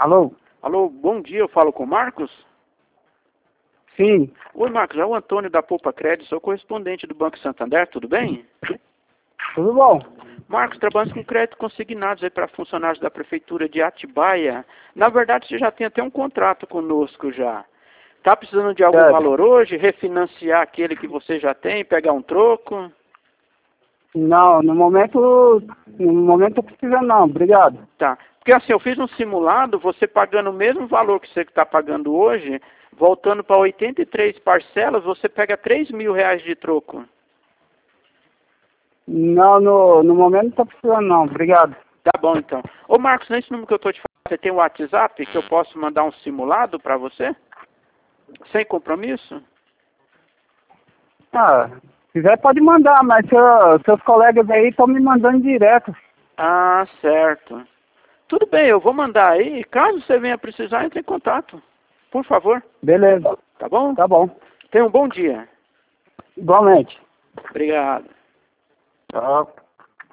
Alô? Alô, bom dia, eu falo com o Marcos? Sim. Oi, Marcos, é o Antônio da Poupa Crédito, sou correspondente do Banco Santander, tudo bem? Tudo bom? Marcos, trabalhamos com crédito consignados aí para funcionários da Prefeitura de Atibaia. Na verdade, você já tem até um contrato conosco já. Tá precisando de algum Certo. valor hoje? Refinanciar aquele que você já tem, pegar um troco? Não, no momento eu precisando não, obrigado. Tá. Porque assim, eu fiz um simulado, você pagando o mesmo valor que você está pagando hoje, voltando para 83 parcelas, você pega R$ 3.000 de troco. Não, no momento não tô precisando não, obrigado. Tá bom, então. Ô, Marcos, nesse número que eu estou te falando, você tem um WhatsApp que eu posso mandar um simulado para você? Sem compromisso? Ah, se quiser pode mandar, mas seus colegas aí estão me mandando direto. Ah, certo. Tudo bem, eu vou mandar aí. Caso você venha precisar, entre em contato. Por favor. Beleza. Tá bom? Tá bom. Tenha um bom dia. Igualmente. Obrigado. Tchau.